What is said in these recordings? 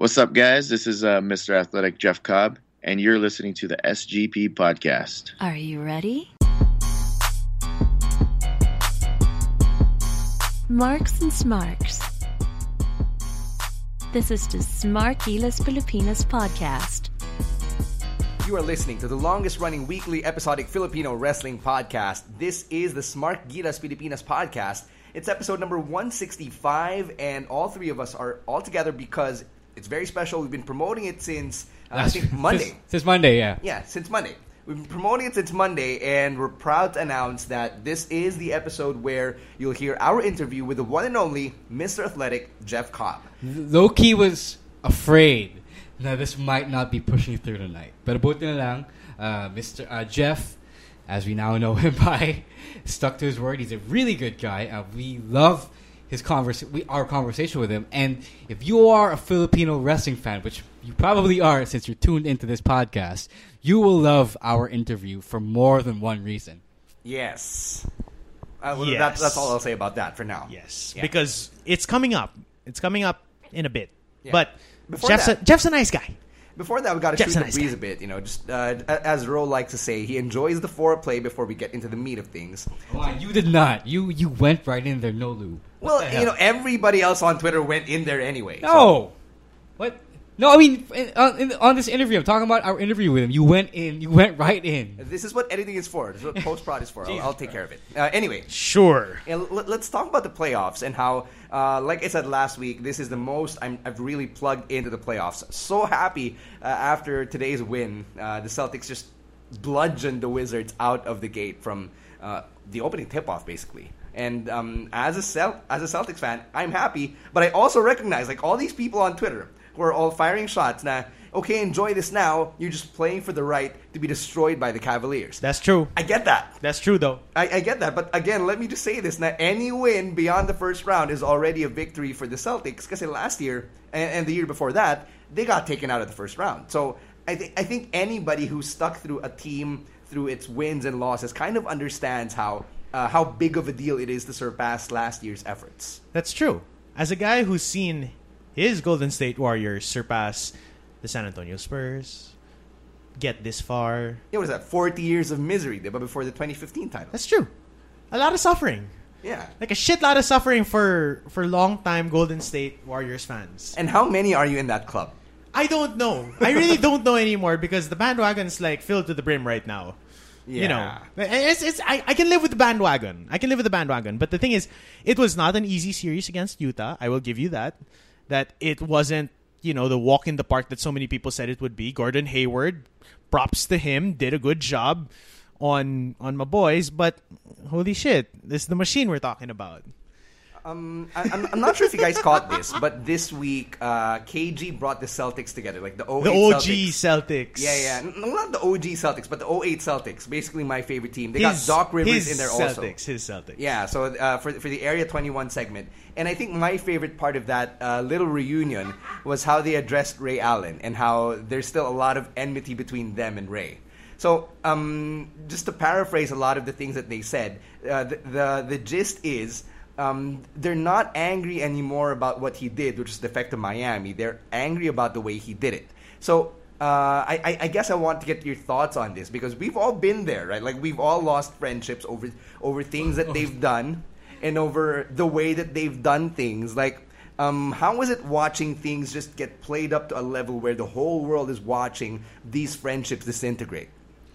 What's up, guys? This is Mr. Athletic Jeff Cobb, and you're listening to the SGP Podcast. Are you ready? Marks and Smarks. This is the Smart Gilas Pilipinas podcast. You are listening to the longest-running weekly episodic Filipino wrestling podcast. This is the Smart Gilas Pilipinas podcast. It's episode number 165, and all three of us are all together because it's very special. We've been promoting it since, I think, Monday. Since Monday, yeah. Yeah, since Monday. We've been promoting it since Monday, and we're proud to announce that this is the episode where you'll hear our interview with the one and only Mr. Athletic, Jeff Cobb. Low-key was afraid that this might not be pushing through tonight. Pero buti na lang, Mr. Jeff, as we now know him by, stuck to his word. He's a really good guy. We love his our conversation with him. And if you are a Filipino wrestling fan, which you probably are since you're tuned into this podcast, you will love our interview for more than one reason. Yes. That's all I'll say about that for now. Yes, because it's coming up. It's coming up in a bit. Yeah. But Before Jeff's a nice guy. Before that, we got to shoot Jeff's the a nice breeze guy. a bit. You know, just as Ro likes to say, he enjoys the foreplay before we get into the meat of things. Wow, you did not. You went right in there, no lube. Well, you know, everybody else on Twitter went in there anyway. No. So. What? No, I mean, on this interview, I'm talking about our interview with him. You went in. You went right in. This is what editing is for. This is what post-prod is for. I'll take care of it. Anyway. Sure. Let's talk about the playoffs and how, like I said last week, this is the most I've really plugged into the playoffs. So happy after today's win. The Celtics just bludgeoned the Wizards out of the gate from the opening tip-off, basically. And as a Celtics fan, I'm happy, but I also recognize, like all these people on Twitter who are all firing shots now, okay, enjoy this now, you're just playing for the right to be destroyed by the Cavaliers. That's true. I get that. That's true, though. I get that, but again, let me just say this. Now, any win beyond the first round is already a victory for the Celtics, because last year, and the year before that, they got taken out of the first round. So I think anybody who stuck through a team through its wins and losses kind of understands how big of a deal it is to surpass last year's efforts. That's true. As a guy who's seen his Golden State Warriors surpass the San Antonio Spurs, get this far. What is that? 40 years of misery, diba, before the 2015 title. That's true. A lot of suffering. Yeah. Like a shit lot of suffering for long-time Golden State Warriors fans. And how many are you in that club? I don't know. I really don't know anymore because the bandwagon's like filled to the brim right now. Yeah. You know, I can live with the bandwagon. But the thing is, it was not an easy series against Utah. I will give you that. That it wasn't, the walk in the park that so many people said it would be. Gordon Hayward, props to him, did a good job on my boys. But holy shit, this is the machine we're talking about. I'm not sure if you guys caught this, but this week KG brought the Celtics together, like the 08 The OG Celtics. Celtics. Yeah. No, not the OG Celtics, but the 08 Celtics. Basically my favorite team. They got Doc Rivers in there also. His Celtics. Yeah, so for the Area 21 segment. And I think my favorite part of that little reunion was how they addressed Ray Allen and how there's still a lot of enmity between them and Ray. So just to paraphrase a lot of the things that they said, the gist is they're not angry anymore about what he did, which is the effect of Miami. They're angry about the way he did it. So I guess I want to get your thoughts on this because we've all been there, right? Like we've all lost friendships over things that they've done and over the way that they've done things. Like, how is it watching things just get played up to a level where the whole world is watching these friendships disintegrate?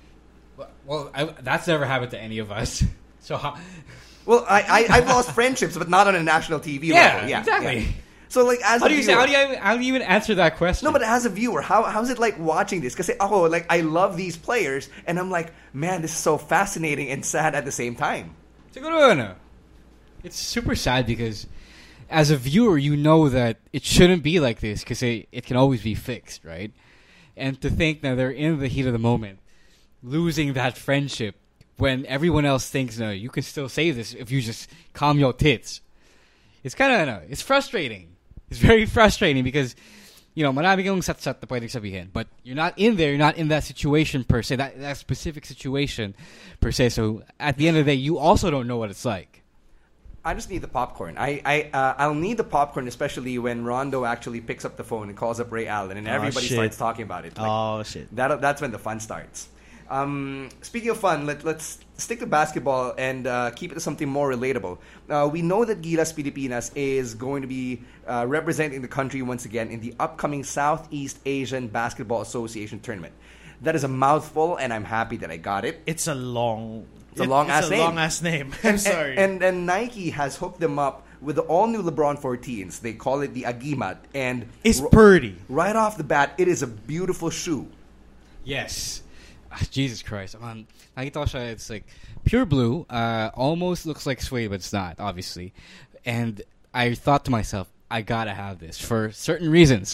Well, that's never happened to any of us. So Well, I've lost friendships, but not on a national TV level. Yeah, exactly. Yeah. So, like, as how a do you viewer, how do you even answer that question? No, but as a viewer, how's it like watching this? Because I love these players, and I'm like, man, this is so fascinating and sad at the same time. Siguro, it's super sad because as a viewer, you know that it shouldn't be like this because it can always be fixed, right? And to think that they're in the heat of the moment, losing that friendship when everyone else thinks, no, you can still save this if you just calm your tits. It's kind of, it's frustrating. It's very frustrating because, marami kang sat-sat na pwedeng sabihin, but you're not in there, you're not in that situation per se, that specific situation per se. So at the end of the day, you also don't know what it's like. I just need the popcorn. I'll need the popcorn, especially when Rondo actually picks up the phone and calls up Ray Allen, and everybody shit. starts talking about it. Like, Oh shit. that's when the fun starts. Speaking of fun, let's stick to basketball and keep it to something more relatable. We know that Gilas Pilipinas is going to be representing the country once again in the upcoming Southeast Asian Basketball Association tournament. That is a mouthful, and I'm happy that I got it. It's a long. It's a long-ass name. long-ass name. I'm sorry. And Nike has hooked them up with the all-new LeBron 14s. They call it the Agimat. And It's pretty. right off the bat, it is a beautiful shoe. Yes. Jesus Christ. Nakita ko siya, it's like pure blue. Almost looks like suede, but it's not, obviously. And I thought to myself, I gotta have this for certain reasons.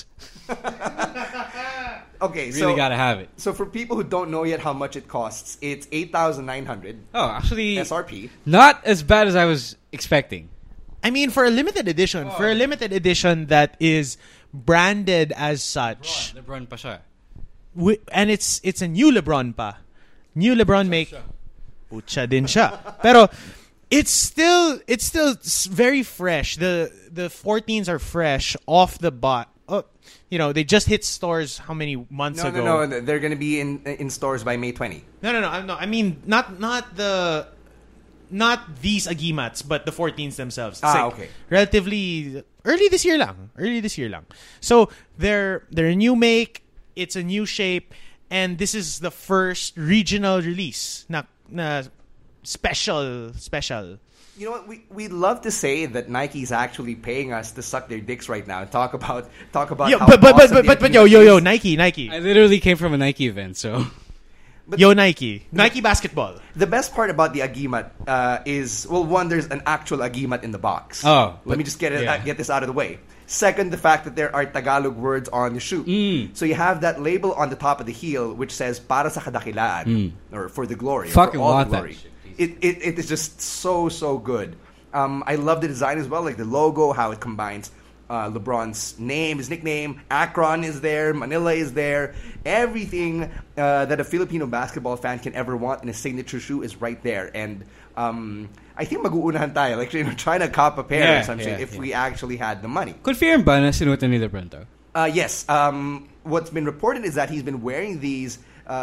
Okay, Really gotta have it. So for people who don't know yet how much it costs, it's $8,900 Oh, actually, SRP. not as bad as I was expecting. I mean, for a limited edition, that is branded as such, LeBron pa siya. and it's a new LeBron pa. New LeBron make pucha din siya. Pero it's still very fresh. The 14s are fresh off the bat. Oh, they just hit stores how many months ago? No. They're going to be in stores by May 20. No. I mean, not these Agimats, but the 14s themselves. It's okay. Relatively early this year lang. So they're a new make. It's a new shape, and this is the first regional release. Na special. You know what? We'd love to say that Nike's actually paying us to suck their dicks right now and talk about Yo, how but awesome the Agimat yo, is. Nike. I literally came from a Nike event, so But Yo, Nike basketball. the best part about the Agimat is, well, one, there's an actual Agimat in the box. Oh, Let me just get yeah. this out of the way. Second, the fact that there are Tagalog words on the shoe. So you have that label on the top of the heel which says para sa kadakilaan or for the glory. or Fucking for all want the that glory. shit. It is just so good. I love the design as well, like the logo, how it combines LeBron's name, his nickname. Akron is there, Manila is there. Everything that a Filipino basketball fan can ever want in a signature shoe is right there. And I think mag-uunahan tayo, like trying to cop a pair or something if we actually had the money. confirm ba na sinuotan ni LeBron to? Yes. What's been reported is that he's been wearing these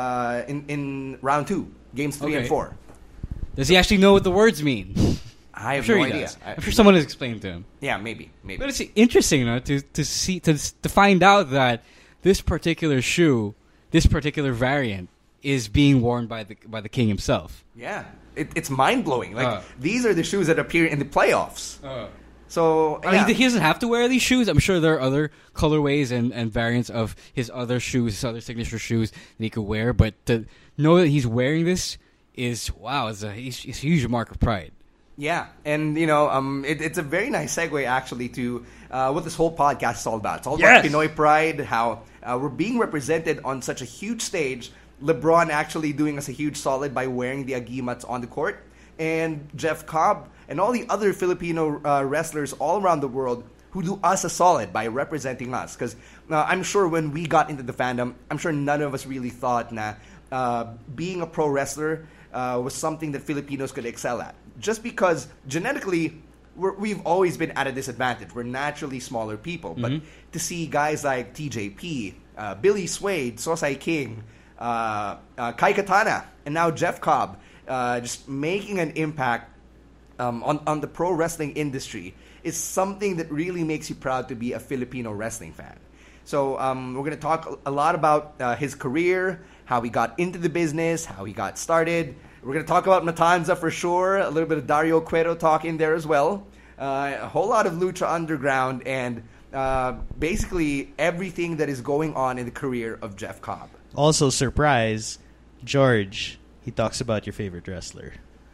in round 2, games 3 and Okay. 4. Does he actually know what the words mean? I have I'm sure no he idea. does. I'm sure someone has explained to him. Yeah, maybe. But it's interesting, to find out that this particular shoe, this particular variant, is being worn by the king himself. Yeah, it's mind blowing. Like these are the shoes that appear in the playoffs. So yeah. He doesn't have to wear these shoes. I'm sure there are other colorways and variants of his other shoes, his other signature shoes that he could wear. But to know that he's wearing this is it's a huge mark of pride. Yeah, and it's a very nice segue actually to what this whole podcast is all about. It's all about Pinoy pride, how we're being represented on such a huge stage. LeBron actually doing us a huge solid by wearing the Agimats on the court, and Jeff Cobb and all the other Filipino wrestlers all around the world who do us a solid by representing us. Because I'm sure when we got into the fandom, I'm sure none of us really thought being a pro wrestler was something that Filipinos could excel at. Just because genetically, we've always been at a disadvantage. We're naturally smaller people. But to see guys like TJP, Billy Swade, Sosai King, Kai Katana, and now Jeff Cobb, just making an impact on the pro wrestling industry is something that really makes you proud to be a Filipino wrestling fan. So we're going to talk a lot about his career, how he got into the business, how he got started. We're going to talk about Matanza for sure, a little bit of Dario Cueto talk in there as well, a whole lot of Lucha Underground, and basically everything that is going on in the career of Jeff Cobb. Also, surprise, George. He talks about your favorite wrestler.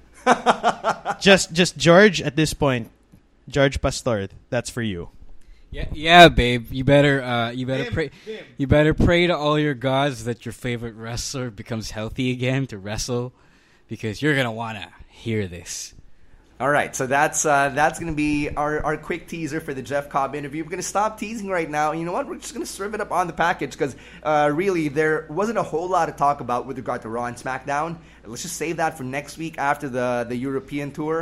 just George at this point. George Pastor, that's for you. Yeah, babe. You better pray. You better pray to all your gods that your favorite wrestler becomes healthy again to wrestle, because you're gonna wanna hear this. All right, so that's going to be our quick teaser for the Jeff Cobb interview. We're going to stop teasing right now. You know what? We're just going to serve it up on the package because really there wasn't a whole lot to talk about with regard to Raw and SmackDown. Let's just save that for next week after the European tour.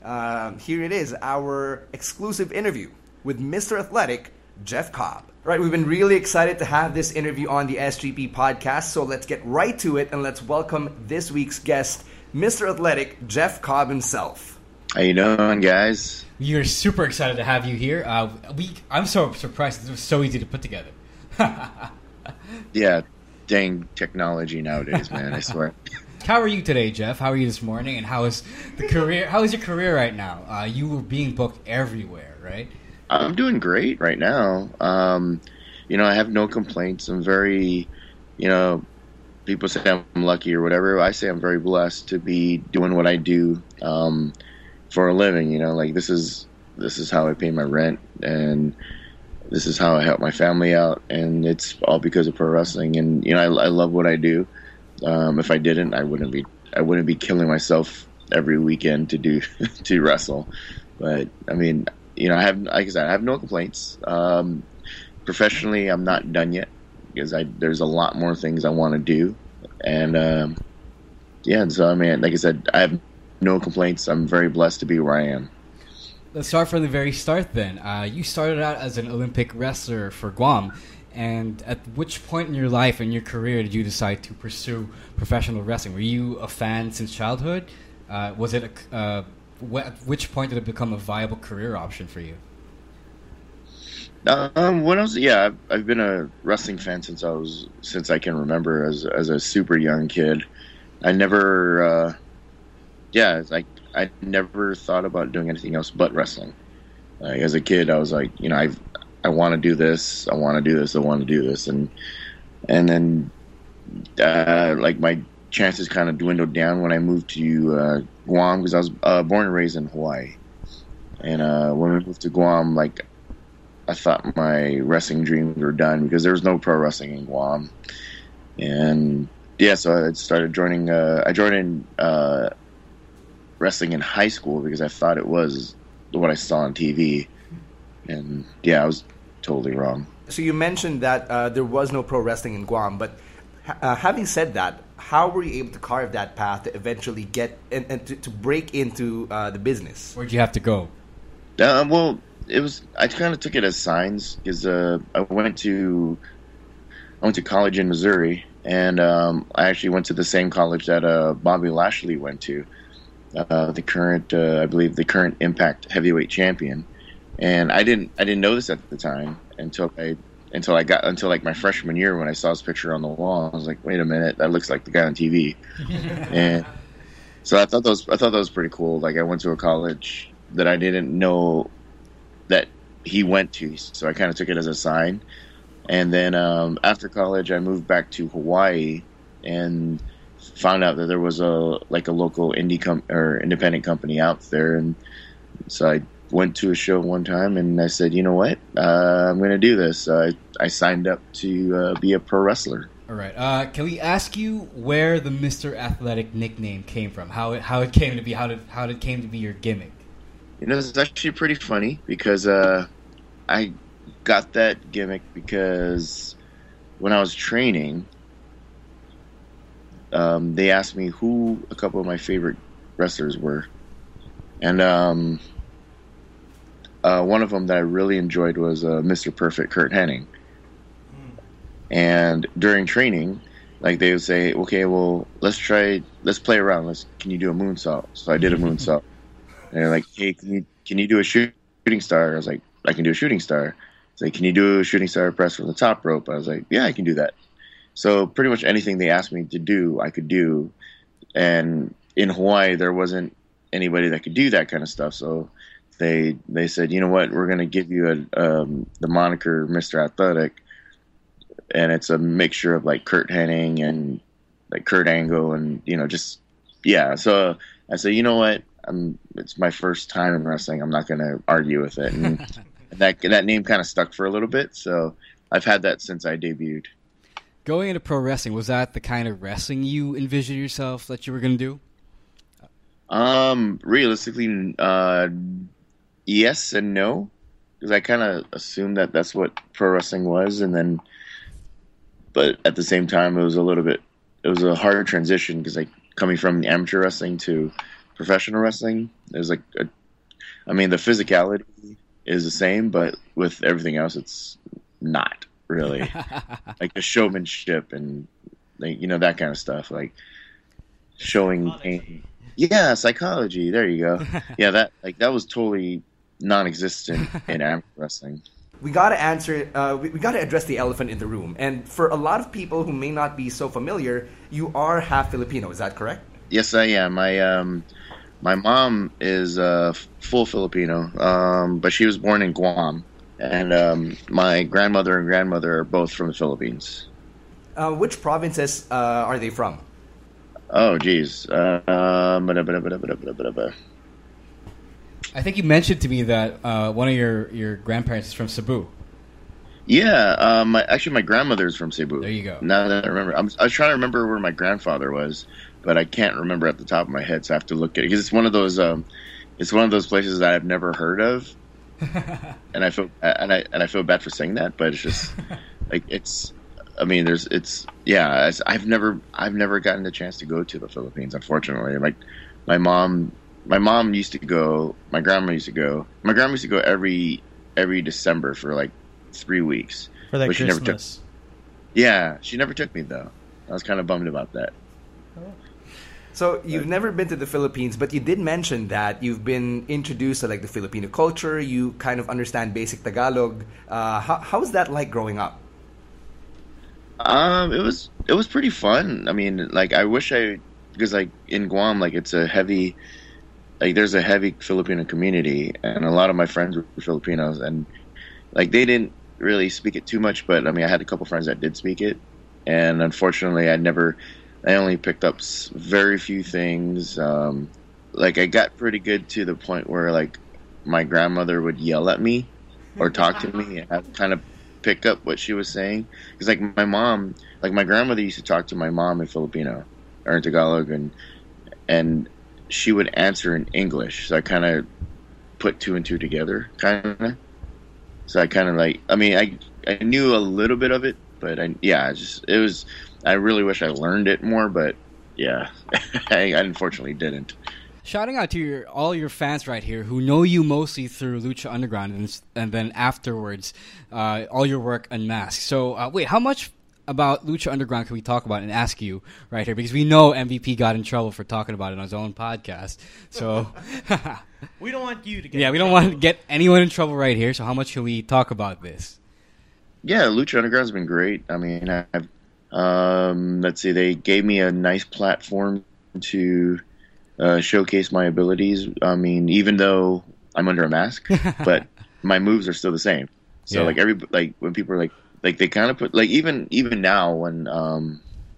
Here it is, our exclusive interview with Mr. Athletic, Jeff Cobb. Right, we've been really excited to have this interview on the SGP podcast, so let's get right to it and let's welcome this week's guest, Mr. Athletic, Jeff Cobb himself. How you doing, guys? We are super excited to have you here. I'm so surprised it was so easy to put together. Yeah, dang technology nowadays, man, I swear. How are you today, Jeff? How are you this morning? And how is the career? How is your career right now? You were being booked everywhere, right? I'm doing great right now. I have no complaints. I'm very, people say I'm lucky or whatever. I say I'm very blessed to be doing what I do for a living. This is how I pay my rent, and this is how I help my family out, and it's all because of pro wrestling. And I love what I do. If I didn't, I wouldn't be killing myself every weekend to wrestle. But I mean, I have, like I said, I have no complaints. Professionally, I'm not done yet because there's a lot more things I want to do, and so I mean, like I said, I have no complaints. I'm very blessed to be where I am. Let's start from the very start then. You started out as an Olympic wrestler for Guam, and at which point in your life and your career did you decide to pursue professional wrestling? Were you a fan since childhood? Was it at which point did it become a viable career option for you? I've been a wrestling fan since I can remember as a super young kid. I never, I never thought about doing anything else but wrestling. As a kid, I was like, I want to do this, I want to do this, I want to do this, and then my chances kind of dwindled down when I moved to Guam, because I was born and raised in Hawaii, and when we moved to Guam, I thought my wrestling dreams were done because there was no pro wrestling in Guam, and so I started joining. I joined wrestling in high school because I thought it was what I saw on TV, and I was totally wrong. So you mentioned that there was no pro wrestling in Guam, but having said that, how were you able to carve that path to eventually get and to break into the business? Where'd you have to go? Well, I kind of took it as signs because I went to college in Missouri, and I actually went to the same college that Bobby Lashley went to, the current I believe the current Impact heavyweight champion. And I didn't know this at the time until my freshman year, when I saw his picture on the wall. I was like, wait a minute, that looks like the guy on TV. And so I thought that was pretty cool. I went to a college that I didn't know that he went to, so I kind of took it as a sign. And then after college, I moved back to Hawaii and found out that there was a local independent company out there, and so I went to a show one time and I said, you know what, I'm going to do this. I signed up to be a pro wrestler. All right. Can we ask you where the Mr. Athletic nickname came from? How it came to be? How it came to be your gimmick? It's actually pretty funny because I got that gimmick because when I was training, they asked me who a couple of my favorite wrestlers were, and one of them that I really enjoyed was Mr. Perfect, Curt Hennig. And during training, they would say, okay, well, let's play around. Can you do a moonsault? So I did a moonsault. And they're like, hey, can you do a shooting star? I was like, I can do a shooting star. It's like, can you do a shooting star press from the top rope? I was like, yeah, I can do that. So pretty much anything they asked me to do, I could do. And in Hawaii, there wasn't anybody that could do that kind of stuff. So they said, you know what, we're going to give you the moniker Mr. Athletic, and it's a mixture of Curt Hennig and Kurt Angle, and So I said, you know what, it's my first time in wrestling. I'm not going to argue with it, and that name kind of stuck for a little bit. So I've had that since I debuted. Going into pro wrestling, was that the kind of wrestling you envisioned yourself that you were going to do? Realistically, yes and no, because I kind of assumed that that's what pro wrestling was, but at the same time, it was a hard transition because coming from amateur wrestling to professional wrestling. There's like the physicality is the same, but with everything else, it's not really. Like the showmanship and like, that kind of stuff, like showing pain. Yeah, psychology. There you go. Yeah, that was totally non-existent in amateur wrestling. We gotta answer. We gotta address the elephant in the room. And for a lot of people who may not be so familiar, you are half Filipino. Is that correct? Yes, I am. My mom is full Filipino, but she was born in Guam, and my grandmother and grandmother are both from the Philippines. Which provinces are they from? Oh, geez. I think you mentioned to me that one of your grandparents is from Cebu. Yeah, my grandmother's from Cebu. There you go. Now that I remember, I was trying to remember where my grandfather was, but I can't remember at the top of my head, so I have to look at it because it's one of those places that I've never heard of, and I feel bad for saying that, but it's just like I've never gotten the chance to go to the Philippines, unfortunately. Like my mom used to go, my grandma used to go. My grandma used to go every December for like 3 weeks. For that but Christmas. She never took me though. I was kind of bummed about that. So you've never been to the Philippines, but you did mention that you've been introduced to like the Filipino culture. You kind of understand basic Tagalog. How was that like growing up? It was pretty fun. I mean, like because like in Guam, like it's there's a heavy Filipino community, and a lot of my friends were Filipinos, and like they didn't really speak it too much, but I mean, I had a couple friends that did speak it, and unfortunately, I only picked up very few things. Like I got pretty good to the point where like my grandmother would yell at me or talk to me, and I'd kind of pick up what she was saying. Because like my grandmother used to talk to my mom in Filipino or in Tagalog, and she would answer in English. So I kind of put two and two together, kind of. So I kind of I knew a little bit of it, but I really wish I learned it more, but yeah, I unfortunately didn't. Shouting out to all your fans right here who know you mostly through Lucha Underground and then afterwards, all your work Unmasked. So wait, how much about Lucha Underground can we talk about and ask you right here? Because we know MVP got in trouble for talking about it on his own podcast. So we don't want you to get we don't want to get anyone in trouble right here. So how much can we talk about this? Yeah, Lucha Underground's been great. I mean, let's see, they gave me a nice platform to showcase my abilities. I mean, even though I'm under a mask, but my moves are still the same. So when people are like they kind of put like even now when I'm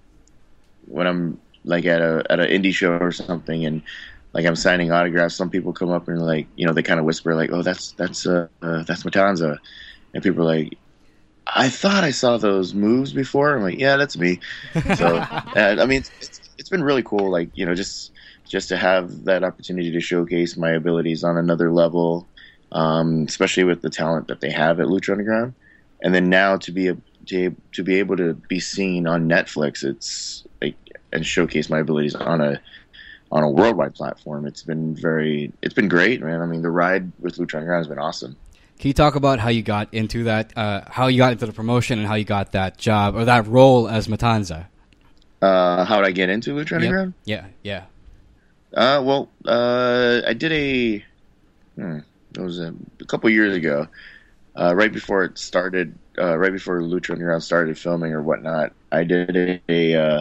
like at an indie show or something and like I'm signing autographs, some people come up and like they kind of whisper like, oh, that's Matanza, and people are like, I thought I saw those moves before. I'm like, yeah, that's me. So I mean, it's been really cool, like just to have that opportunity to showcase my abilities on another level, especially with the talent that they have at Lucha Underground. And then now to be able to be seen on Netflix, it's like, and showcase my abilities on a worldwide platform. It's been great, man. I mean, the ride with Lucha Underground has been awesome. Can you talk about how you got into that, how you got into the promotion and how you got that job or that role as Matanza? How did I get into Lucha Underground? Yeah. Well, I did it was a couple years ago. Right before it started, right before Lucha Underground started filming or whatnot, I did a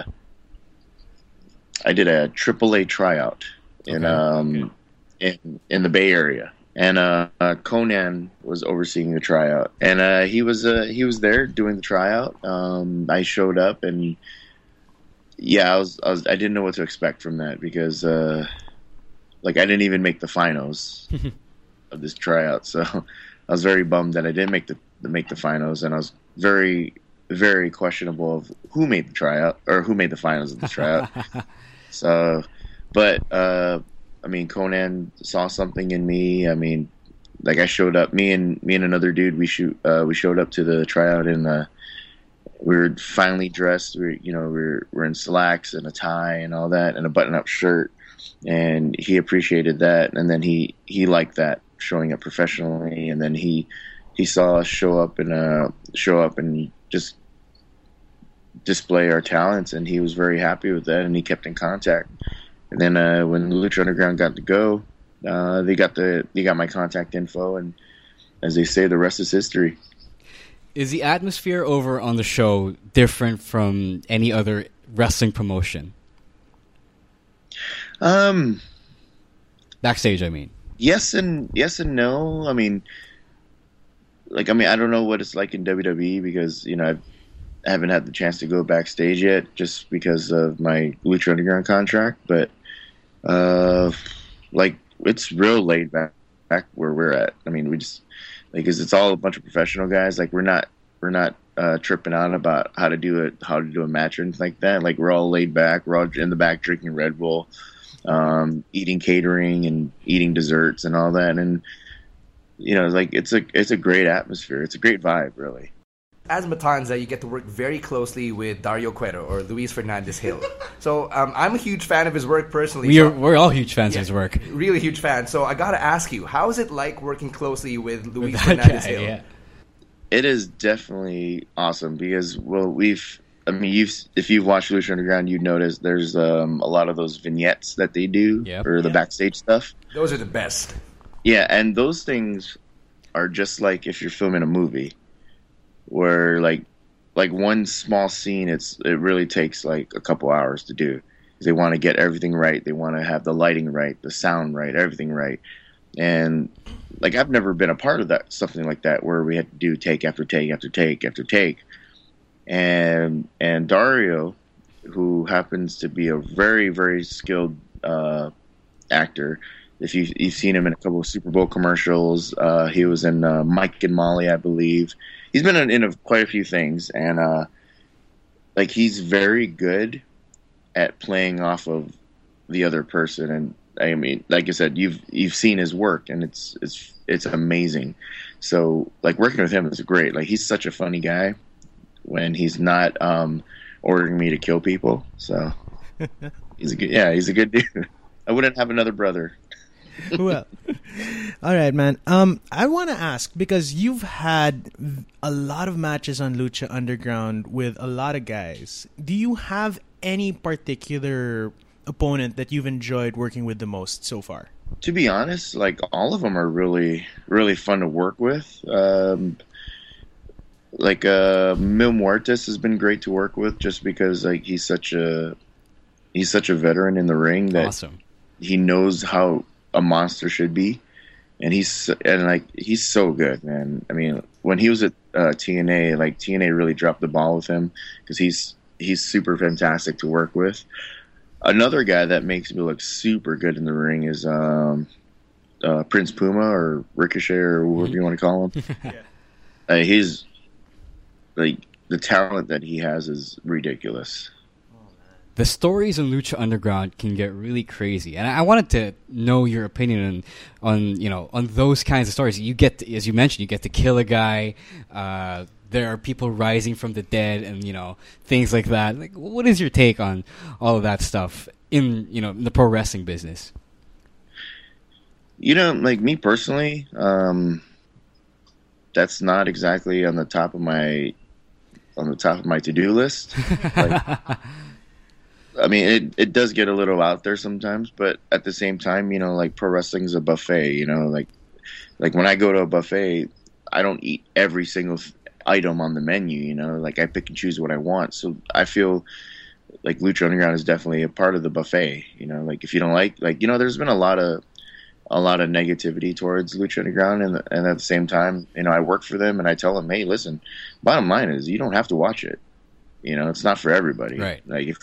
AAA tryout in the Bay Area, and Conan was overseeing the tryout, and he was there doing the tryout. I showed up, and I didn't know what to expect from that because like I didn't even make the finals of this tryout, so I was very bummed that I didn't make the finals, and I was very, very questionable of who made the tryout or who made the finals of the tryout. So, but I mean, Conan saw something in me. I mean, like I showed up, me and another dude. We showed up to the tryout, and we were finally dressed. We're in slacks and a tie and all that, and a button-up shirt. and he appreciated that. And then he liked that, showing up professionally. And then he saw us show up and just display our talents, and he was very happy with that, and he kept in contact. And then when Lucha Underground got to go, they got my contact info, and as they say, the rest is history. Is the atmosphere over on the show different from any other wrestling promotion? Backstage, I mean. Yes and no. I mean, I don't know what it's like in WWE because I haven't had the chance to go backstage yet, just because of my Lucha Underground contract. But it's real laid back where we're at. I mean, we just because it's all a bunch of professional guys. Like we're not tripping out about how to do a match or anything like that. Like we're all laid back. We're all in the back drinking Red Bull, eating catering and eating desserts and all that. And it's a great atmosphere. It's a great vibe, really. As Matanza, you get to work very closely with Dario Cuero or Luis Fernandez Hill. So I'm a huge fan of his work personally. We're all huge fans of his work. Really huge fan. So I got to ask you, how is it like working closely with Luis Fernandez Hill? Yeah. It is definitely awesome because, if you've watched Lucha Underground, you'd notice there's a lot of those vignettes that they do or the backstage stuff. Those are the best. Yeah, and those things are just like if you're filming a movie. Where like one small scene, it really takes like a couple hours to do. They want to get everything right. They want to have the lighting right, the sound right, everything right. And I've never been a part of something like that where we had to do take after take after take after take. And Dario, who happens to be a very, very skilled actor. If you've seen him in a couple of Super Bowl commercials, he was in Mike and Molly, I believe. He's been in quite a few things, and he's very good at playing off of the other person. And I mean, like I said, you've seen his work, and it's amazing. So working with him is great. He's such a funny guy when he's not ordering me to kill people. So he's a good dude. I wouldn't have another brother. Well, all right, man. I want to ask, because you've had a lot of matches on Lucha Underground with a lot of guys. Do you have any particular opponent that you've enjoyed working with the most so far? To be honest, all of them are really, really fun to work with. Mil Muertes has been great to work with, just because he's such a veteran in the ring that awesome. He knows how a monster should be, and he's so good, man. I mean, when he was at TNA, TNA really dropped the ball with him because he's super fantastic to work with. Another guy that makes me look super good in the ring is Prince Puma or Ricochet or whatever you want to call him. He's the talent that he has is ridiculous. The stories in Lucha Underground can get really crazy, and I wanted to know your opinion on those kinds of stories. You get to, as you mentioned, you get to kill a guy. There are people rising from the dead, and things like that. What is your take on all of that stuff in the pro wrestling business? Me personally, that's not exactly on the top of my to-do list. I mean, it does get a little out there sometimes, but at the same time, pro wrestling is a buffet. When I go to a buffet, I don't eat every single item on the menu. I pick and choose what I want. So I feel like Lucha Underground is definitely a part of the buffet. If you don't there's been a lot of negativity towards Lucha Underground, and at the same time, I work for them, and I tell them, hey, listen, bottom line is you don't have to watch it. It's not for everybody. Right.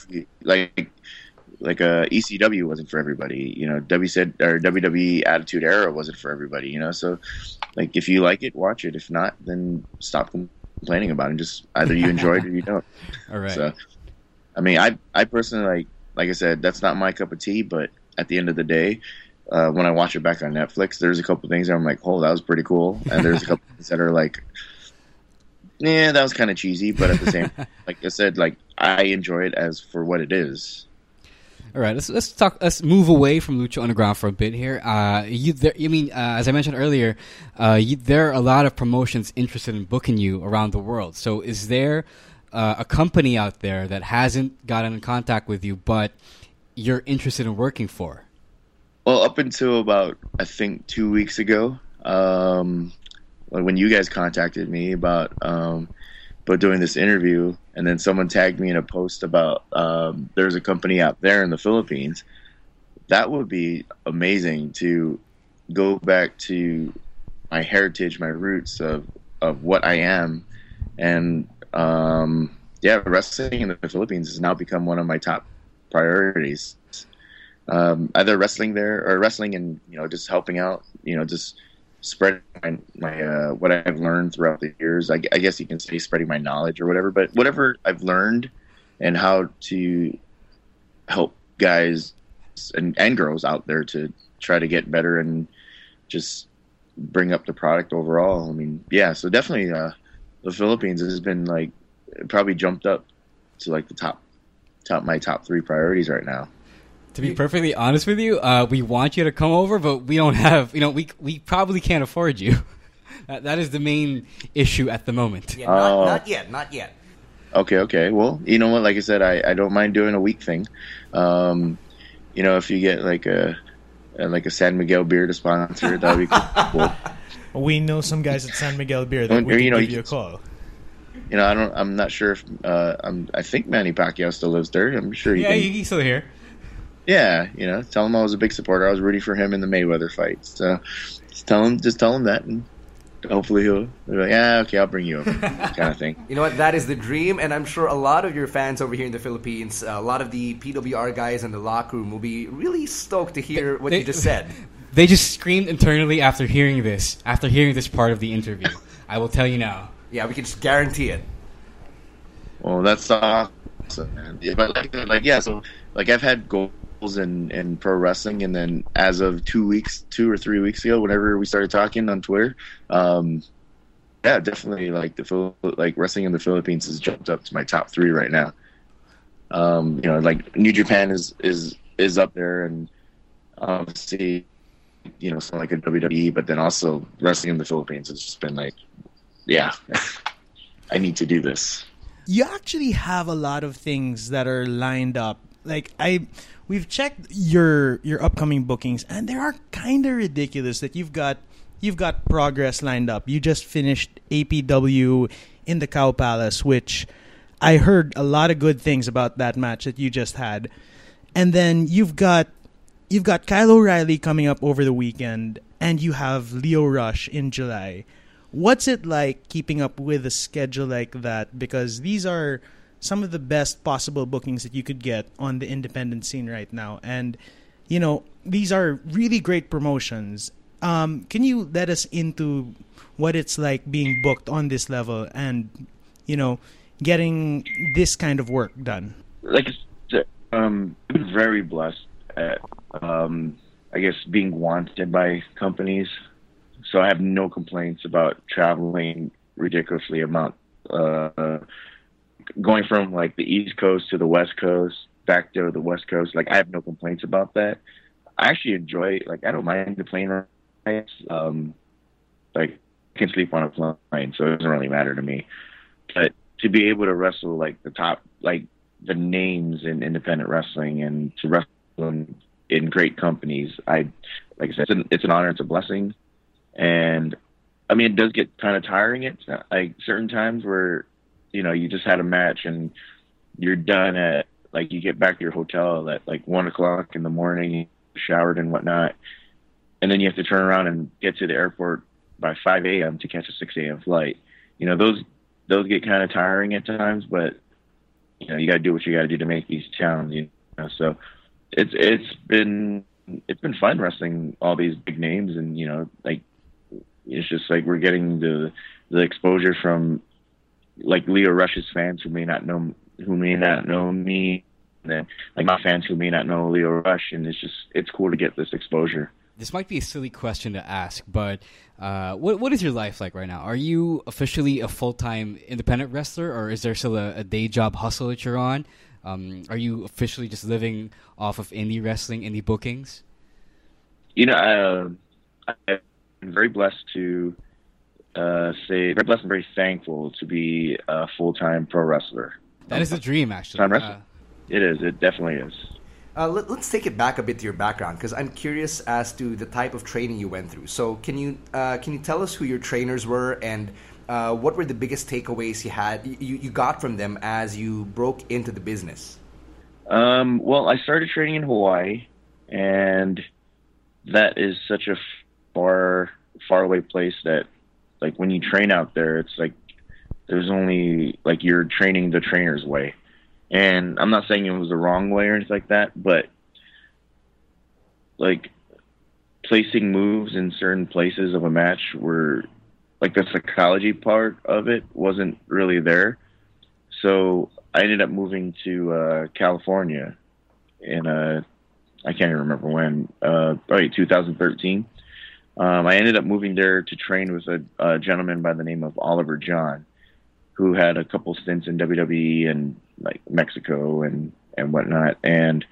ECW wasn't for everybody. WWE Attitude Era wasn't for everybody. So if you like it, watch it. If not, then stop complaining about it. And just either you enjoy it or you don't. All right. So, I mean, I personally like I said, that's not my cup of tea. But at the end of the day, when I watch it back on Netflix, there's a couple things that I'm like, oh, that was pretty cool, and there's a couple things that are like, yeah, that was kind of cheesy, but at the same, like I said, I enjoy it as for what it is. All right, let's talk. Let's move away from Lucha Underground for a bit here. As I mentioned earlier, there are a lot of promotions interested in booking you around the world. So, is there a company out there that hasn't gotten in contact with you, but you're interested in working for? Well, up until about, I think, 2 weeks ago, when you guys contacted me about doing this interview, and then someone tagged me in a post about there's a company out there in the Philippines, that would be amazing to go back to my heritage, my roots of what I am. And wrestling in the Philippines has now become one of my top priorities. Either wrestling there or wrestling and just helping out, just spreading my what I've learned throughout the years. I guess you can say spreading my knowledge or whatever, but whatever I've learned and how to help guys and girls out there to try to get better and just bring up the product overall. I mean, yeah, so definitely the Philippines has been probably jumped up to the my top 3 priorities right now. To be perfectly honest with you, we want you to come over, but we don't have, we probably can't afford you. That is the main issue at the moment. Yeah, not yet. Okay. Well, you know what? Like I said, I don't mind doing a week thing. If you get like a San Miguel beer to sponsor, that would be cool. We know some guys at San Miguel Beer that we can give you a call. I'm not sure if I think Manny Pacquiao still lives there. I'm sure he's still here. Yeah, tell him I was a big supporter. I was rooting for him in the Mayweather fight. So just tell him that, and hopefully he'll be like, yeah, okay, I'll bring you over, kind of thing. You know what? That is the dream, and I'm sure a lot of your fans over here in the Philippines, a lot of the PWR guys in the locker room will be really stoked to hear what you just said. They just screamed internally after hearing this part of the interview. I will tell you now. Yeah, we can just guarantee it. Well, that's awesome, man. Yeah, but so I've had goals in pro wrestling, and then as of 2 or 3 weeks ago, whenever we started talking on Twitter, definitely wrestling in the Philippines has jumped up to my top 3 right now. New Japan is up there, and obviously something like a WWE, but then also wrestling in the Philippines has just been I need to do this. You actually have a lot of things that are lined up. We've checked your upcoming bookings, and they are kind of ridiculous. That you've got Progress lined up. You just finished APW in the Cow Palace, which I heard a lot of good things about that match that you just had. And then you've got Kyle O'Reilly coming up over the weekend, and you have Leo Rush in July. What's it like keeping up with a schedule like that? Because these are some of the best possible bookings that you could get on the independent scene right now. And, these are really great promotions. Can you let us into what it's like being booked on this level and, getting this kind of work done? I'm very blessed at, being wanted by companies. So I have no complaints about traveling ridiculously amount, going from the East Coast to the West Coast, back to the West Coast. I have no complaints about that. I actually enjoy I don't mind the plane rides. I can sleep on a plane, so it doesn't really matter to me. But to be able to wrestle the top, the names in independent wrestling, and to wrestle in great companies, like I said, it's an honor, it's a blessing. And I mean, it does get kind of tiring at certain times where you just had a match and you're done at you get back to your hotel at 1 o'clock in the morning, showered and whatnot, and then you have to turn around and get to the airport by 5 a.m. to catch a 6 a.m. flight. Those get kind of tiring at times, but you got to do what you got to do to make these towns. So it's been fun wrestling all these big names, and it's just we're getting the exposure from Leo Rush's fans who may not know me, and then my fans who may not know Leo Rush, and it's cool to get this exposure. This might be a silly question to ask, but what is your life like right now? Are you officially a full-time independent wrestler, or is there still a day job hustle that you're on? Are you officially just living off of indie wrestling, indie bookings? I'm very blessed to say, very blessed and very thankful to be a full-time pro wrestler. That is the dream, actually. Full-time wrestler. It is. It definitely is. Let's take it back a bit to your background, because I'm curious as to the type of training you went through. So can you tell us who your trainers were, and what were the biggest takeaways you got from them as you broke into the business? Well, I started training in Hawaii, and that is such a far away place that, like, when you train out there, it's like there's only, like, you're training the trainer's way. And I'm not saying it was the wrong way or anything like that, but, like, placing moves in certain places of a match were, like, the psychology part of it wasn't really there. So I ended up moving to California in I can't even remember when, probably 2013. I ended up moving there to train with a gentleman by the name of Oliver John, who had a couple stints in WWE and, like, Mexico and whatnot. And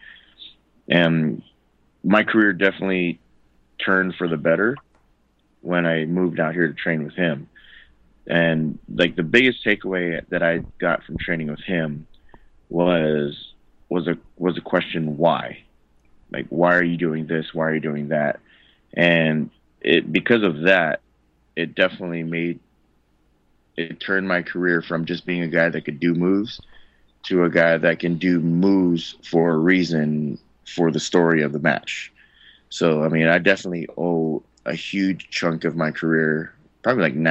my career definitely turned for the better when I moved out here to train with him. And, like, the biggest takeaway that I got from training with him was a question, why? Like, why are you doing this? Why are you doing that? And because of that, it definitely turned my career from just being a guy that could do moves to a guy that can do moves for a reason, for the story of the match. So, I mean, I definitely owe a huge chunk of my career, probably like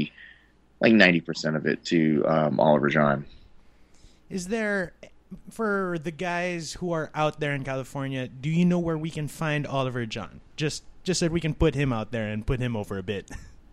90% of it, to Oliver John. Is there, for the guys who are out there in California, do you know where we can find Oliver John? Just so that we can put him out there and put him over a bit.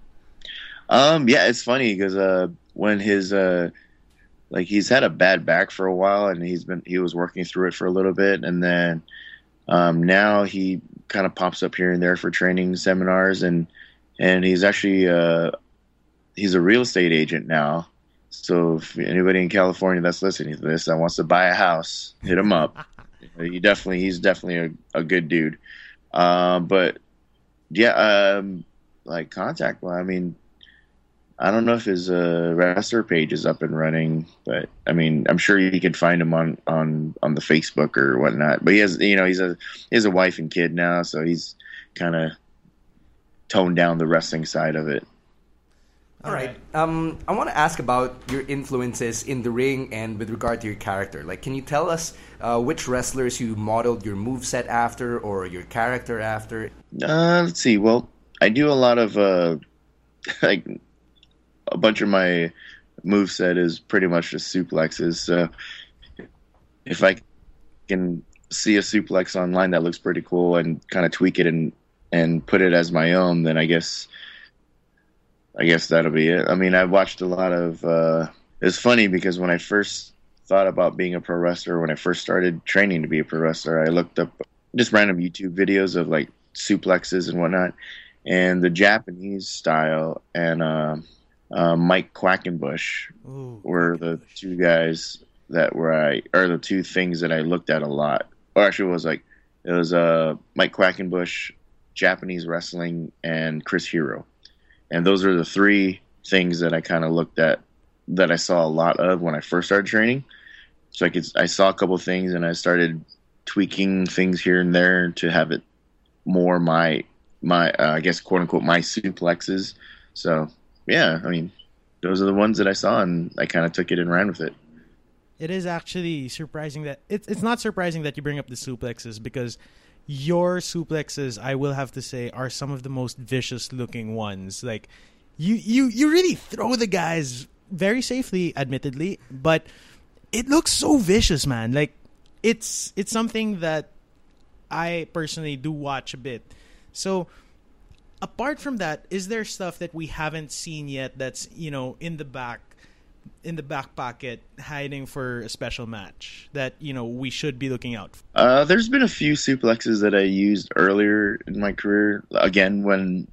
Yeah, it's funny because when his like, he's had a bad back for a while, and he was working through it for a little bit, and then now he kind of pops up here and there for training seminars, and he's actually he's a real estate agent now. So if anybody in California that's listening to this that wants to buy a house, hit him up. He's definitely a good dude. But yeah, like, contact. Well, I mean, I don't know if his wrestler page is up and running, but I mean, I'm sure you could find him on the Facebook or whatnot. But he has a wife and kid now, so he's kind of toned down the wrestling side of it. All right. I want to ask about your influences in the ring and with regard to your character. Like, can you tell us which wrestlers you modeled your moveset after or your character after? Let's see. Well, I do a lot of like, a bunch of my moveset is pretty much just suplexes. So if I can see a suplex online that looks pretty cool and kind of tweak it and put it as my own, then I guess that'll be it. I mean, I've watched a lot of it's funny because when I first thought about being a pro wrestler, when I first started training to be a pro wrestler, I looked up just random YouTube videos of, like, suplexes and whatnot, and the Japanese style and Mike Quackenbush were the two guys that the two things that I looked at a lot. Or actually, it was Mike Quackenbush, Japanese wrestling, and Chris Hero. And those are the three things that I kind of looked at, that I saw a lot of when I first started training. So I saw a couple of things, and I started tweaking things here and there to have it more my I guess, quote unquote, my suplexes. So yeah, I mean, those are the ones that I saw, and I kind of took it and ran with it. It is actually surprising that it's not surprising that you bring up the suplexes, because your suplexes, I will have to say, are some of the most vicious looking ones. Like, you really throw the guys very safely, admittedly, but it looks so vicious, man. Like, it's something that I personally do watch a bit. So apart from that, is there stuff that we haven't seen yet that's, in the back pocket, hiding for a special match that, we should be looking out for? There's been a few suplexes that I used earlier in my career. Again, when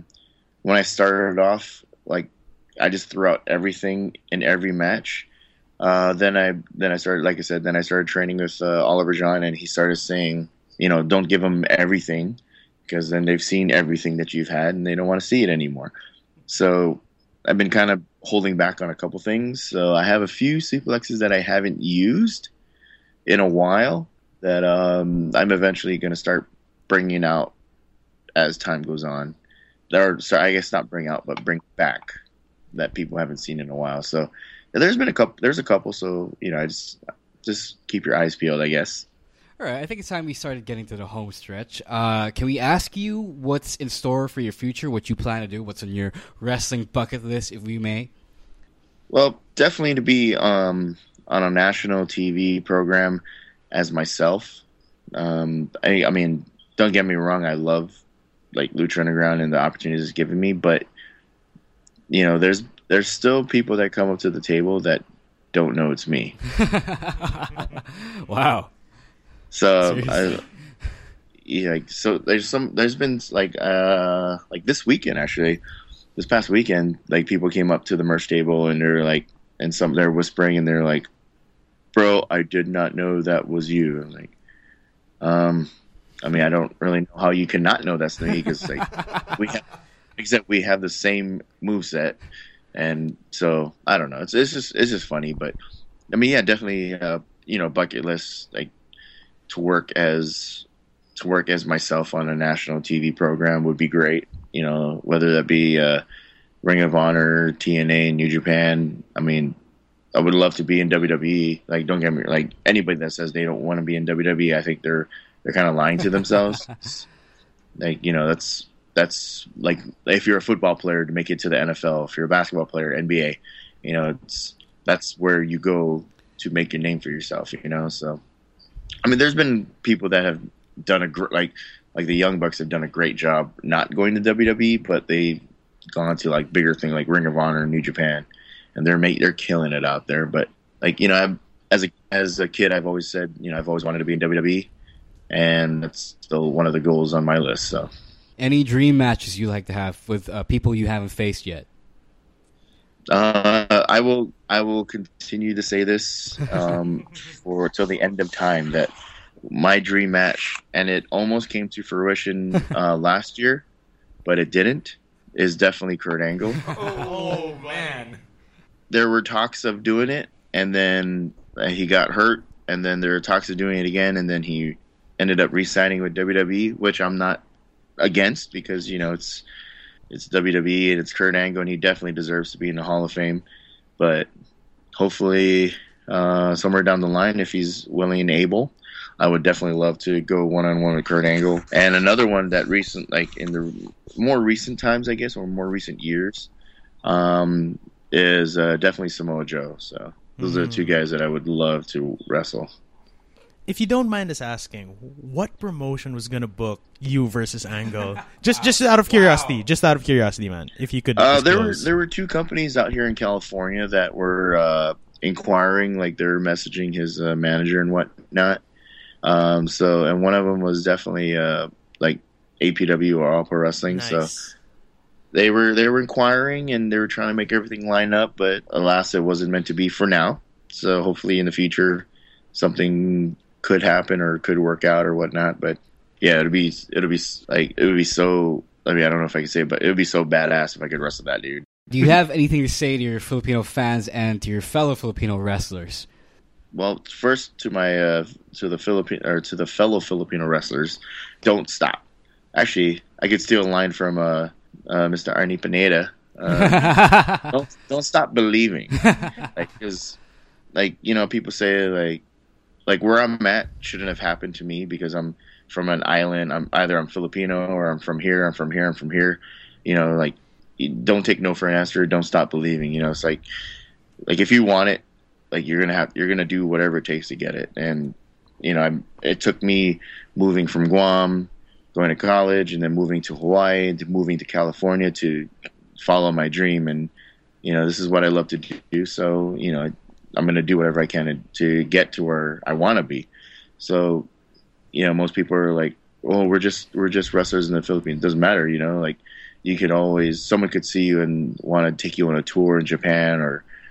I started off, like, I just threw out everything in every match. Then I started, like I said, then I started training with Oliver John, and he started saying, don't give them everything, because then they've seen everything that you've had and they don't want to see it anymore. So I've been kind of holding back on a couple things. So I have a few suplexes that I haven't used in a while that I'm eventually going to start bringing out as time goes on. I guess not bring out, but bring back, that people haven't seen in a while. So there's a couple. So, I just keep your eyes peeled, I guess. All right, I think it's time we started getting to the home stretch. Can we ask you what's in store for your future, what you plan to do, what's on your wrestling bucket list, if we may? Well, definitely to be on a national TV program as myself. I mean, don't get me wrong, I love like Lucha Underground and the opportunities it's given me, but there's still people that come up to the table that don't know it's me. Wow. So there's been like this weekend, actually, this past weekend, like people came up to the merch table and they're like, and they're whispering and they're like, "Bro, I did not know that was you." I'm like, I mean, I don't really know how you cannot know that's me, because like we have the same moveset, and so I don't know. It's just funny, but I mean, yeah, definitely, bucket list, like to work as myself on a national TV program would be great. Whether that be Ring of Honor, TNA, New Japan. I mean, I would love to be in WWE. Like, don't get me, like, anybody that says they don't want to be in WWE, I think they're kind of lying to themselves. Like, that's like if you're a football player to make it to the NFL, if you're a basketball player, NBA, that's where you go to make a name for yourself. So I mean, there's been people that have done like the Young Bucks have done a great job not going to WWE, but they've gone to like bigger thing like Ring of Honor, New Japan, and they're killing it out there. But like, as a kid, I've always said, I've always wanted to be in WWE, and that's still one of the goals on my list. So, any dream matches you like to have with people you haven't faced yet? I will continue to say this for till the end of time, that my dream match, and it almost came to fruition last year, but it didn't, is definitely Kurt Angle. Oh man. There were talks of doing it, and then he got hurt, and then there were talks of doing it again, and then he ended up re-signing with WWE, which I'm not against, because it's WWE and it's Kurt Angle, and he definitely deserves to be in the Hall of Fame. But hopefully, somewhere down the line, if he's willing and able, I would definitely love to go one-on-one with Kurt Angle. And another one that in the more recent times, I guess, or more recent years, is definitely Samoa Joe. So those are the two guys that I would love to wrestle. If you don't mind us asking, what promotion was gonna book you versus Angle? Just out of curiosity, man. If you could, there were two companies out here in California that were inquiring, like they're messaging his manager and whatnot. And one of them was definitely like APW or All Pro Wrestling. Nice. So they were inquiring, and they were trying to make everything line up, but alas, it wasn't meant to be for now. So hopefully in the future, something could happen or could work out or whatnot. But yeah, it would be so. I mean, I don't know if I can say it, but it would be so badass if I could wrestle that dude. Do you have anything to say to your Filipino fans and to your fellow Filipino wrestlers? Well, first to my to the fellow Filipino wrestlers, don't stop. Actually, I could steal a line from Mr. Arnie Pineda. Don't stop believing. Because people say like where I'm at shouldn't have happened to me because I'm from an island. I'm Filipino, or I'm from here. I'm from here. Don't take no for an answer. Don't stop believing. It's like if you want it, like you're gonna do whatever it takes to get it. And it took me moving from Guam, going to college, and then moving to Hawaii, and moving to California to follow my dream. And this is what I love to do. So I'm gonna do whatever I can to get to where I want to be. So most people are like, "Oh, we're just wrestlers in the Philippines." It doesn't matter. You could always, someone could see you and want to take you on a tour in Japan or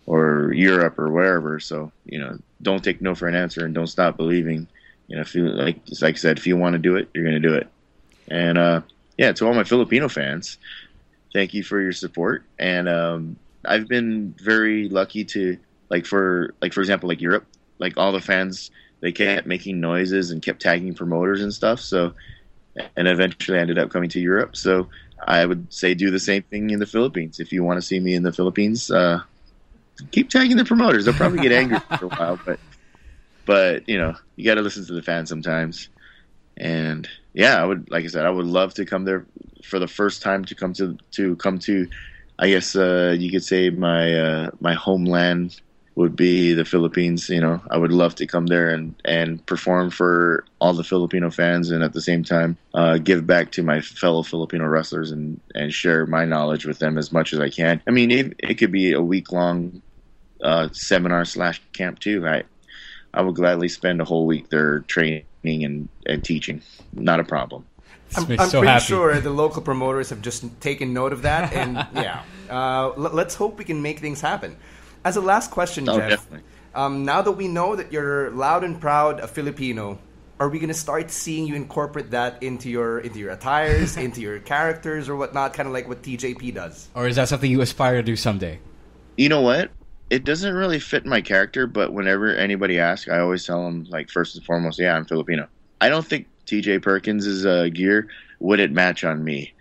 or Europe or wherever. So, don't take no for an answer and don't stop believing. If you, like I said, if you want to do it, you're going to do it. And to all my Filipino fans, thank you for your support. And I've been very lucky to, for example, like Europe, like all the fans, they kept making noises and kept tagging promoters and stuff. So, and eventually I ended up coming to Europe. So I would say do the same thing in the Philippines. If you want to see me in the Philippines, keep tagging the promoters. They'll probably get angry for a while, but you got to listen to the fans sometimes. And I would love to come there for the first time to come to, I guess you could say my homeland would be the Philippines. I would love to come there and perform for all the Filipino fans, and at the same time give back to my fellow Filipino wrestlers and share my knowledge with them as much as I can. I mean, it could be a week-long seminar / camp too. I would gladly spend a whole week there training and teaching. Not a problem. I'm pretty sure the local promoters have just taken note of that, and let's hope we can make things happen. As a last question, Jeff, now that we know that you're loud and proud a Filipino, are we going to start seeing you incorporate that into your attires, into your characters or whatnot, kind of like what TJP does? Or is that something you aspire to do someday? You know what? It doesn't really fit my character, but whenever anybody asks, I always tell them, first and foremost, I'm Filipino. I don't think TJ Perkins' gear wouldn't match on me.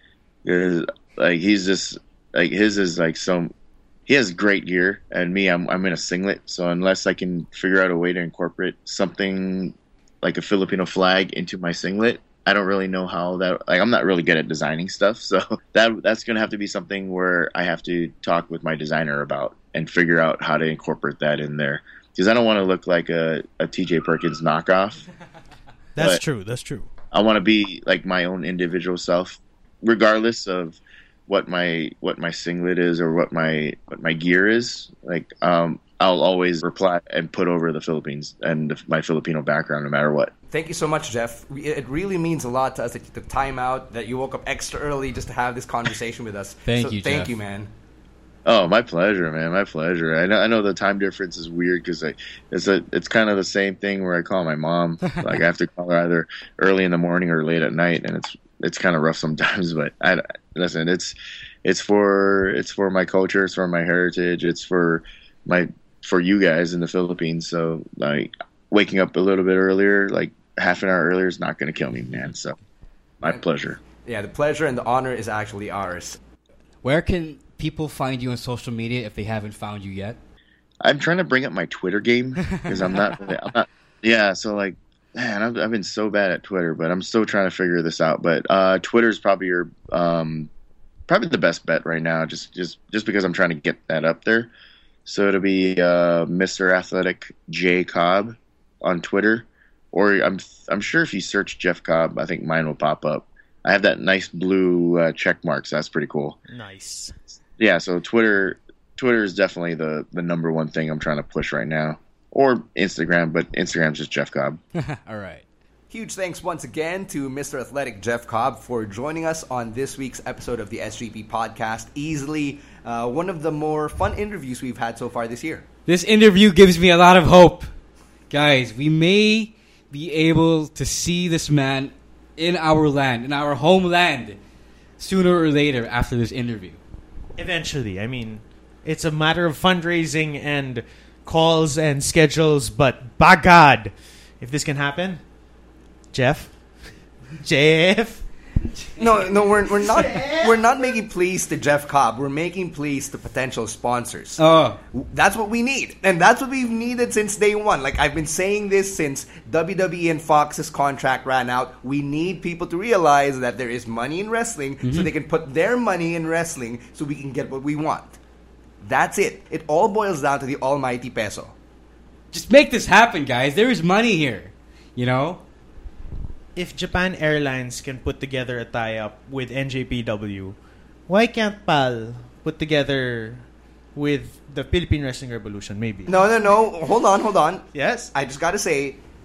He's just, his is he has great gear, and me, I'm in a singlet, so unless I can figure out a way to incorporate something like a Filipino flag into my singlet, I don't really know how that, I'm not really good at designing stuff, so that's going to have to be something where I have to talk with my designer about and figure out how to incorporate that in there. Because I don't want to look like a TJ Perkins knockoff. That's true. I want to be like my own individual self, regardless of what my singlet is or what my gear is. I'll always reply and put over the Philippines and my Filipino background, no matter what. Thank you so much, Jeff. It really means a lot to us that you took time out, that you woke up extra early just to have this conversation with us. Thank you, Jeff. Thank you, man. Oh, my pleasure, man. My pleasure. I know the time difference is weird because it's kind of the same thing where I call my mom. I have to call her either early in the morning or late at night, and it's kind of rough sometimes. But listen, it's for my culture, it's for my heritage, it's for you guys in the Philippines. So waking up a little bit earlier, half an hour earlier, is not going to kill me, man. So my pleasure. Yeah, the pleasure and the honor is actually ours. Where can people find you on social media if they haven't found you yet? I'm trying to bring up my Twitter game because I'm not. Yeah, so man, I've been so bad at Twitter, but I'm still trying to figure this out. But Twitter is probably probably the best bet right now, just because I'm trying to get that up there. So it'll be Mr. Athletic J Cobb on Twitter, or I'm sure if you search Jeff Cobb, I think mine will pop up. I have that nice blue check mark, so that's pretty cool. Nice. Yeah, so Twitter is definitely the number one thing I'm trying to push right now. Or Instagram, but Instagram's just Jeff Cobb. All right. Huge thanks once again to Mr. Athletic Jeff Cobb for joining us on this week's episode of the SGP Podcast. Easily one of the more fun interviews we've had so far this year. This interview gives me a lot of hope. Guys, we may be able to see this man in our land, in our homeland, sooner or later after this interview. Eventually. I mean, it's a matter of fundraising and calls and schedules, but by God, if this can happen, Jeff. No, we're not making pleas to Jeff Cobb. We're making pleas to potential sponsors. Oh, that's what we need, and that's what we've needed since day one. I've been saying this since WWE and Fox's contract ran out. We need people to realize that there is money in wrestling, so they can put their money in wrestling, so we can get what we want. That's it. It all boils down to the almighty peso. Just make this happen, guys. There is money here, you know. If Japan Airlines can put together a tie-up with NJPW, why can't PAL put together with the Philippine Wrestling Revolution, maybe? No. Hold on. Yes? I just got to say,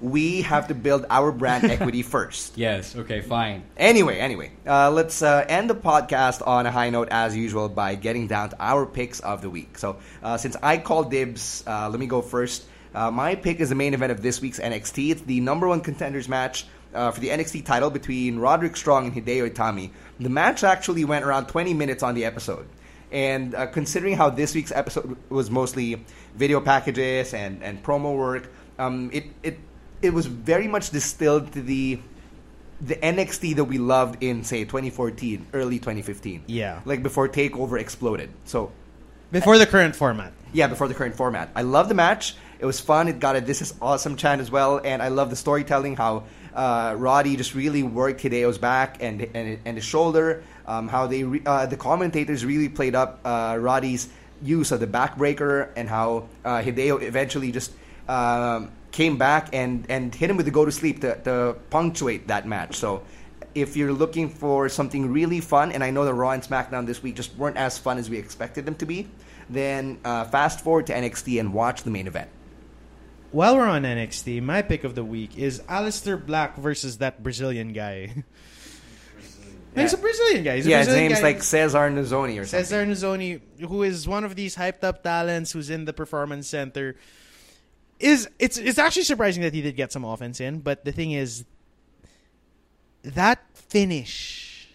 we have to build our brand equity first. Yes. Okay. Fine. Anyway, let's end the podcast on a high note as usual by getting down to our picks of the week. So since I called dibs, let me go first. My pick is the main event of this week's NXT. It's the number one contenders match for the NXT title between Roderick Strong and Hideo Itami. The match actually went around 20 minutes on the episode. And considering how this week's episode was mostly video packages and promo work, it was very much distilled to the NXT that we loved in, say, 2014, early 2015. Yeah. Like before TakeOver exploded. So Before the current format. yeah, before the current format. I love the match. It was fun. It got a "This is awesome" chant as well, and I love the storytelling. How Roddy just really worked Hideo's back and his shoulder. How the commentators really played up Roddy's use of the backbreaker, and how Hideo eventually just came back and hit him with the go to sleep to punctuate that match. So if you're looking for something really fun, and I know the Raw and SmackDown this week just weren't as fun as we expected them to be, then fast forward to NXT and watch the main event. While we're on NXT, my pick of the week is Aleister Black versus that Brazilian guy. He's a Brazilian guy. His name's like Cesar Nozzoni or something. Cesar Nozzoni, who is one of these hyped up talents who's in the Performance Center. It's actually surprising that he did get some offense in, but the thing is, that finish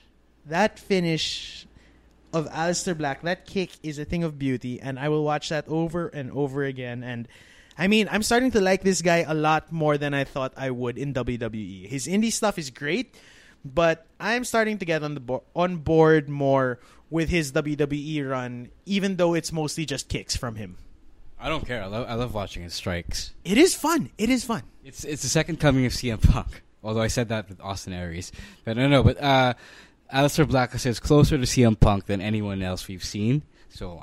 of Aleister Black, that kick is a thing of beauty, and I will watch that over and over again. And I mean, I'm starting to like this guy a lot more than I thought I would in WWE. His indie stuff is great, but I'm starting to get on board more with his WWE run, even though it's mostly just kicks from him. I don't care. I love watching his strikes. It is fun. It's It's the second coming of CM Punk. Although I said that with Austin Aries, but no. But Aleister Black is closer to CM Punk than anyone else we've seen. So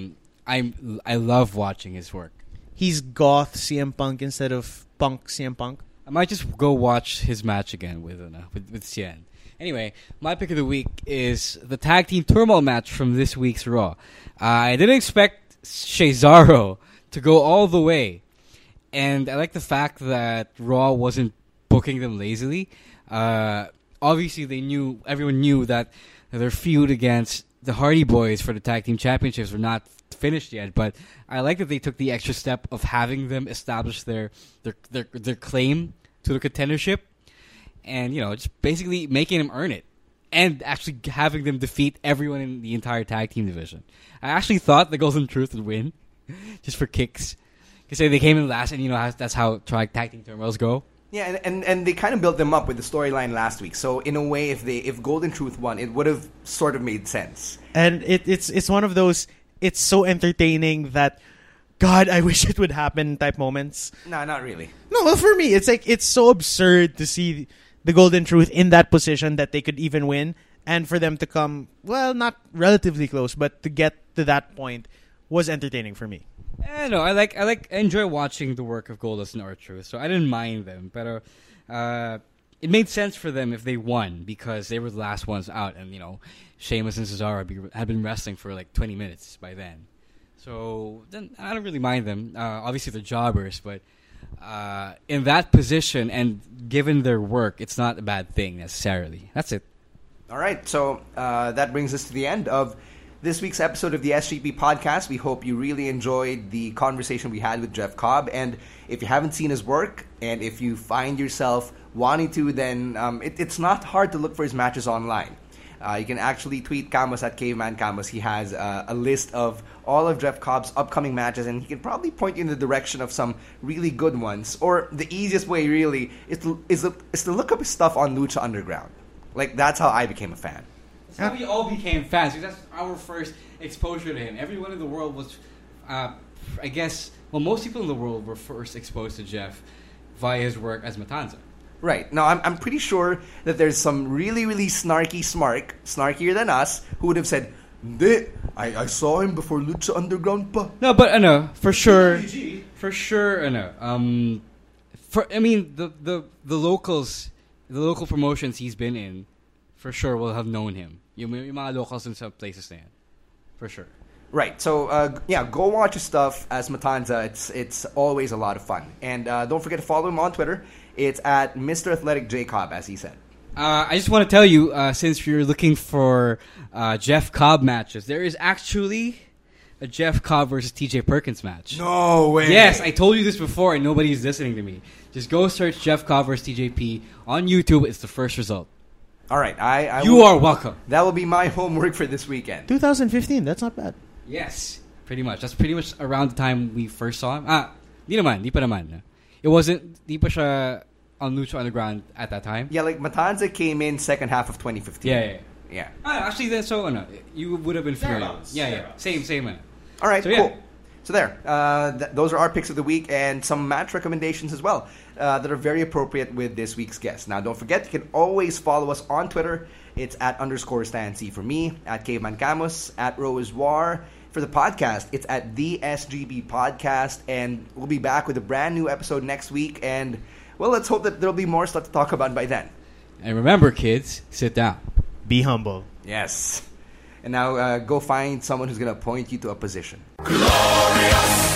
I love watching his work. He's goth CM Punk instead of punk CM Punk. I might just go watch his match again with Cien. Anyway, my pick of the week is the tag team turmoil match from this week's Raw. I didn't expect Cesaro to go all the way, and I like the fact that Raw wasn't booking them lazily. Obviously, everyone knew that their feud against the Hardy Boys for the tag team championships were not finished yet, but I like that they took the extra step of having them establish their claim to the contendership, and just basically making them earn it, and actually having them defeat everyone in the entire tag team division. I actually thought the Golden Truth would win, just for kicks, because they came in last, and that's how tag team turmoils go. Yeah, and they kind of built them up with the storyline last week. So in a way, if Golden Truth won, it would have sort of made sense. And it's one of those, it's so entertaining that, God, I wish it would happen type moments. No, not really. No, well, for me, it's so absurd to see the Golden Truth in that position that they could even win, and for them to come, well, not relatively close, but to get to that point was entertaining for me. No, I enjoy watching the work of Goldust and R-Truth, so I didn't mind them. But it made sense for them if they won, because they were the last ones out, and Sheamus and Cesaro had been wrestling for like 20 minutes by then. So then I don't really mind them. Obviously they're jobbers, but in that position and given their work, it's not a bad thing necessarily. That's it. All right, so that brings us to the end of this week's episode of the SGP podcast. We hope you really enjoyed the conversation we had with Jeff Cobb. And if you haven't seen his work, and if you find yourself wanting to, then it's not hard to look for his matches online. You can actually tweet Camus at Caveman Camus. He has a list of all of Jeff Cobb's upcoming matches, and he can probably point you in the direction of some really good ones. Or the easiest way, really, is to look up his stuff on Lucha Underground. Like, that's how I became a fan. That's how we all became fans, because that's our first exposure to him. Everyone in the world was, I guess, most people in the world were first exposed to Jeff via his work as Matanza. Right. Now, I'm pretty sure that there's some really, really snarkier than us, who would have said, "Hindi, I saw him before Lucha Underground pa." No, but for sure, no. The locals, the local promotions he's been in, for sure will have known him. Yung mga locals in some places na yan. For sure. Right. So, go watch his stuff as Matanza. It's always a lot of fun. And don't forget to follow him on Twitter. It's at Mr. Athletic Jacob, as he said. I just want to tell you, since you're looking for Jeff Cobb matches, there is actually a Jeff Cobb versus TJ Perkins match. No way. Yes, I told you this before and nobody's listening to me. Just go search Jeff Cobb versus TJP on YouTube. It's the first result. All right. You are welcome. That will be my homework for this weekend. 2015, that's not bad. Yes, pretty much. That's pretty much around the time we first saw him. Di pa naman. It wasn't, di pa siya on Lucha Underground at that time. Yeah, like Matanza came in second half of 2015. Yeah. Actually, then you would have been familiar. Thereabouts. Yeah. Same man. All right, So, cool. yeah. So there, those are our picks of the week and some match recommendations as well that are very appropriate with this week's guest. Now, don't forget, you can always follow us on Twitter. It's at _StanC for me, at Caveman Camus, at Rose War. For the podcast, it's at the SGB Podcast, and we'll be back with a brand new episode next week. And, well, let's hope that there'll be more stuff to talk about by then. And remember, kids, sit down. Be humble. Yes. And now go find someone who's going to appoint you to a position. Glorious!